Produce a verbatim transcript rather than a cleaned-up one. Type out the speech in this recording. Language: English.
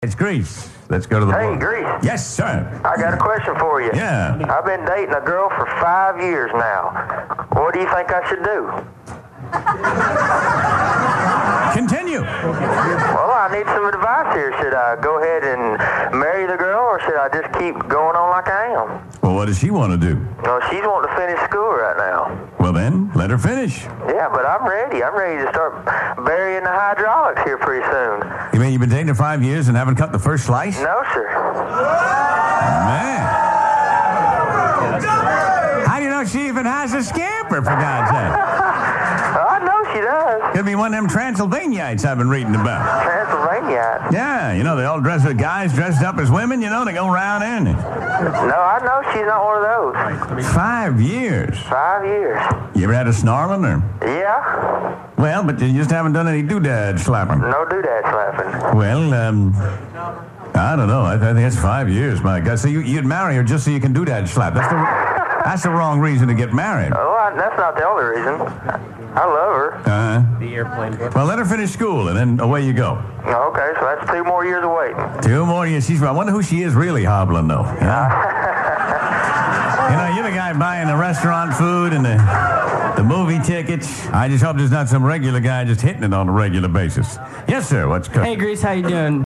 It's Grease. Let's go to the Hey, board. Grease. Yes, sir. I got a question for you. Yeah. I've been dating a girl for five years now. What do you think I should do? Continue. Well, I need some advice here. Should I go ahead and marry the girl, or should I just keep going on like I am? Well, what does she want to do? Well, she's wanting to finish school right now. Well, then, let her finish. Yeah, but I'm ready. I'm ready to start burying the hydraulics here pretty soon. You mean you've been dating her five years and haven't cut the first slice? No, sir. Man. How do you know she even has a scamper, for God's sake? I know she does. Could be one of them Transylvaniites I've been reading about. Transylvania. Yeah, you know, they all dress as guys dressed up as women, you know, they go around in it. No, I know she's not one of those. Five years. Five years. You ever had a snarling, or? Yeah. Well, but you just haven't done any doodad slapping. No doodad slapping. Well, um, I don't know. I, I think that's five years, my God. So you, you'd marry her just so you can doodad slap. That's the, that's the wrong reason to get married. Oh, I, that's not the only reason. I love her. Uh-huh. The airplane book. Well, let her finish school, and then away you go. Okay, so that's two more years of waiting. Two more years. She's, I wonder who she is really hobbling, though. You know, you know you're the guy buying the restaurant food and the, the movie tickets. I just hope there's not some regular guy just hitting it on a regular basis. Yes, sir. What's cooking? Hey, Grease, how you doing?